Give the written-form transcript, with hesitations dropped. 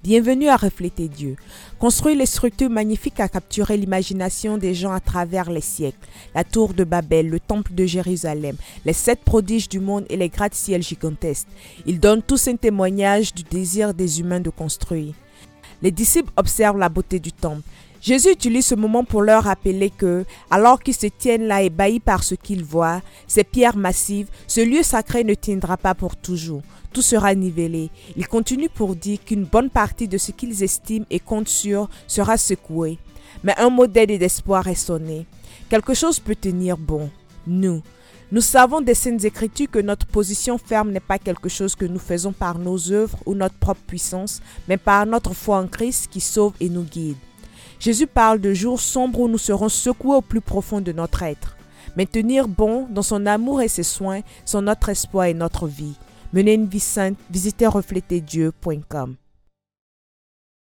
Bienvenue à Refléter Dieu. Construire les structures magnifiques a capturé l'imagination des gens à travers les siècles. La tour de Babel, le temple de Jérusalem, les 7 prodiges du monde et les gratte-ciels gigantesques. Ils donnent tous un témoignage du désir des humains de construire. Les disciples observent la beauté du temple. Jésus utilise ce moment pour leur rappeler que, alors qu'ils se tiennent là ébahis par ce qu'ils voient, ces pierres massives, ce lieu sacré ne tiendra pas pour toujours. Tout sera nivelé. Il continue pour dire qu'une bonne partie de ce qu'ils estiment et comptent sur sera secouée. Mais un mot d'aide et d'espoir est sonné. Quelque chose peut tenir bon. Nous savons des Saintes Écritures que notre position ferme n'est pas quelque chose que nous faisons par nos œuvres ou notre propre puissance, mais par notre foi en Christ qui sauve et nous guide. Jésus parle de jours sombres où nous serons secoués au plus profond de notre être. Mais tenir bon dans son amour et ses soins sont notre espoir et notre vie. Mener une vie sainte, visitez refléterdieu.com.